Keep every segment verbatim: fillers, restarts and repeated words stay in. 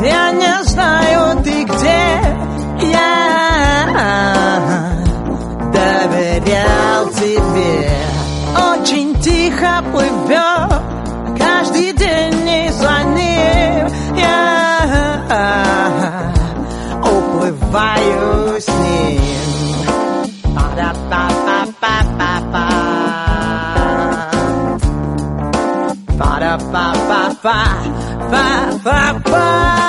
Я не знаю, ты где. Я доверял тебе. Очень тихо плывет каждый день, не звони. Я уплываю с ним. Па-да-па-па-па-па-па. Па-да-па-па-па-па-па.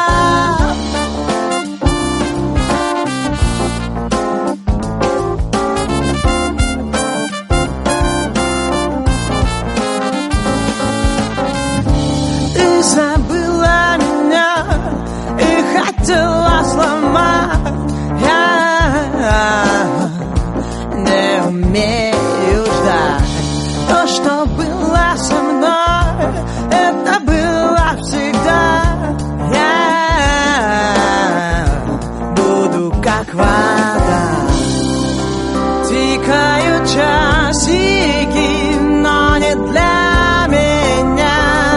Ты забыла меня и хотела сломать. Я не умею ждать. То, что было со мной, это было всегда. Я буду как вода. Тикают часики, но не для меня.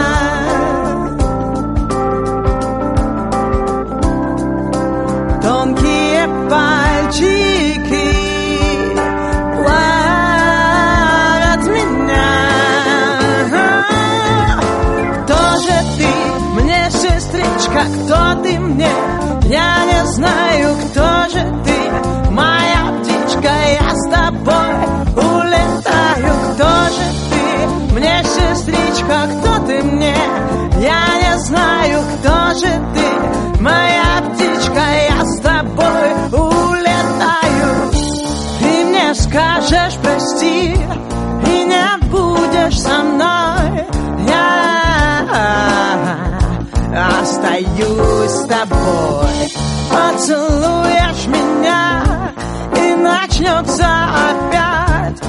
Тонкие пальчики плавят меня. Кто же ты мне, сестричка, кто ты мне? Я не знаю, кто же ты, моя птичка, я с тобой улетаю. Кто же ты мне, сестричка, кто ты мне? Я не знаю, кто же ты, моя птичка, я с тобой улетаю. Ты мне скажешь прости и не будешь со мной. Я остаюсь с тобой. Поцелуешь меня и начнется опять.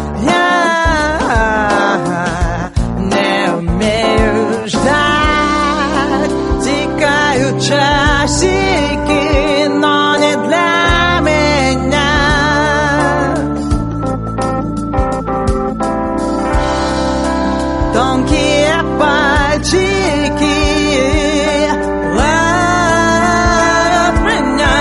Я не умею ждать. Тикают часики, но не для меня. Тонкие пальчики ловят меня.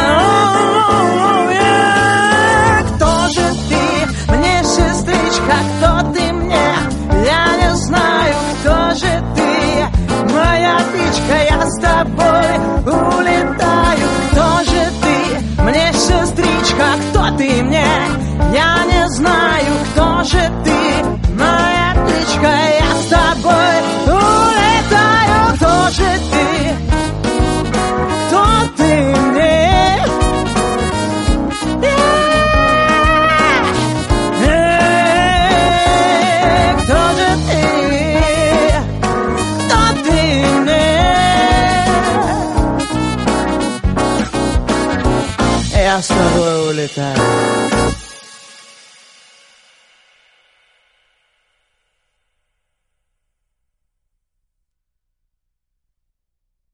Кто же ты мне, сестричка, кто ты мне? Я не знаю, кто же ты, моя птичка, я с тобой улетаю. Кто же ты мне, сестричка, кто ты мне? Я не знаю, кто же ты, моя птичка, я с тобой улетаю. Кто же ты? Кто ты мне? Э, кто же ты? Кто ты мне? Я с тобой улетаю.